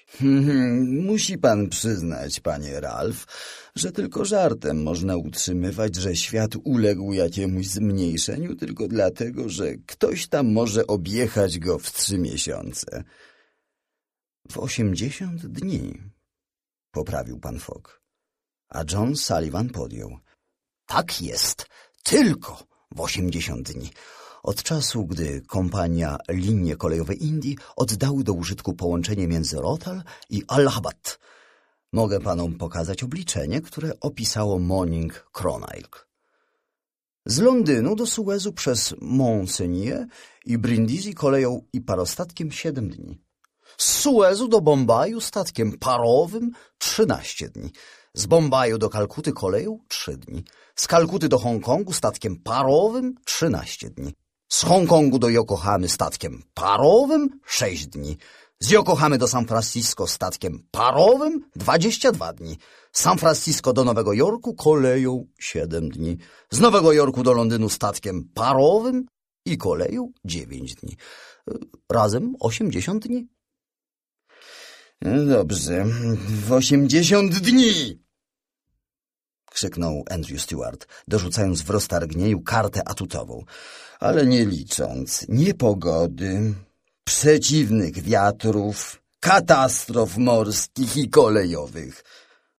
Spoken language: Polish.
Musi pan przyznać, panie Ralph, że tylko żartem można utrzymywać, że świat uległ jakiemuś zmniejszeniu tylko dlatego, że ktoś tam może objechać go w 3 miesiące. W 80 dni, poprawił pan Fogg. A John Sullivan podjął. Tak jest, tylko w 80 dni. Od czasu, gdy kompania Linie Kolejowe Indii oddały do użytku połączenie między Rothal i Allahabad. Mogę panom pokazać obliczenie, które opisało Morning Chronicle. Z Londynu do Suezu przez Mont-Saint-Denis i Brindisi koleją i parostatkiem 7 dni. Z Suezu do Bombaju statkiem parowym 13 dni. Z Bombaju do Kalkuty koleją 3 dni. Z Kalkuty do Hongkongu statkiem parowym 13 dni. Z Hongkongu do Yokohamy statkiem parowym 6 dni. Z Yokohamy do San Francisco statkiem parowym 22 dni. Z San Francisco do Nowego Jorku koleją 7 dni. Z Nowego Jorku do Londynu statkiem parowym i koleją 9 dni. Razem 80 dni. Dobrze, w 80 dni! Krzyknął Andrew Stuart, dorzucając w roztargnieniu kartę atutową. Ale nie licząc niepogody, przeciwnych wiatrów, katastrof morskich i kolejowych.